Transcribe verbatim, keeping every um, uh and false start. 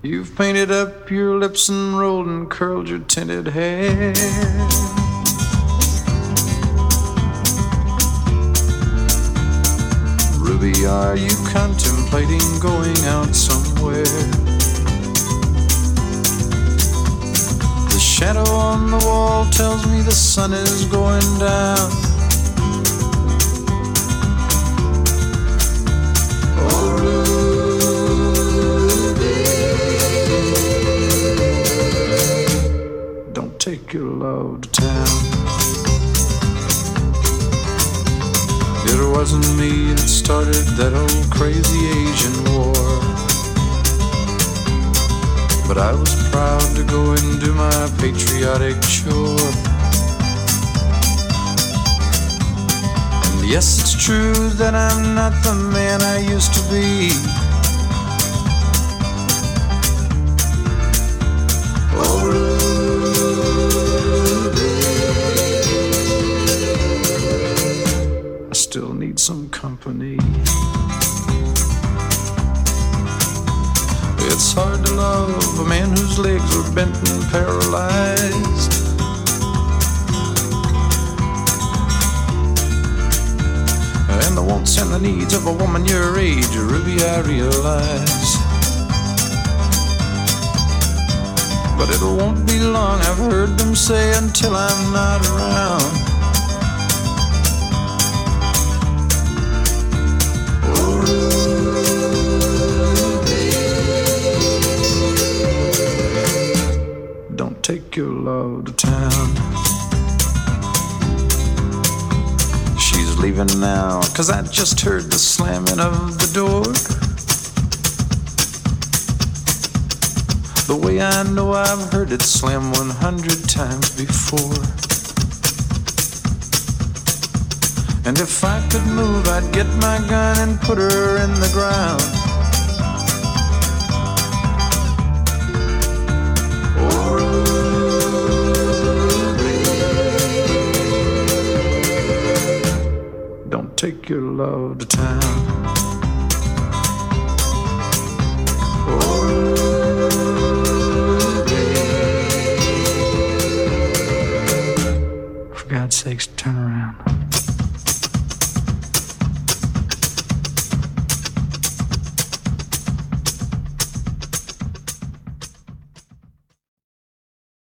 You've painted up your lips and rolled and curled your tinted hair. Ruby, are you contemplating going out somewhere? The shadow on the wall tells me the sun is going down. Oh, Ruby, don't take your love to town. It wasn't me that started that old crazy Asian war, but I was proud to go and do my patriotic chore. And yes, it's true that I'm not the man I used to be. Oh, I still need some company. It's hard to love a man whose legs are bent and paralyzed, and the wants and the needs of a woman your age, Ruby, I realize. But it won't be long, I've heard them say, until I'm not around. Take your love to town. She's leaving now, 'cause I just heard the slamming of the door. The way I know I've heard it slam one hundred times before. And if I could move, I'd get my gun and put her in the ground. Take your love to town. Oh, for God's sakes, turn around.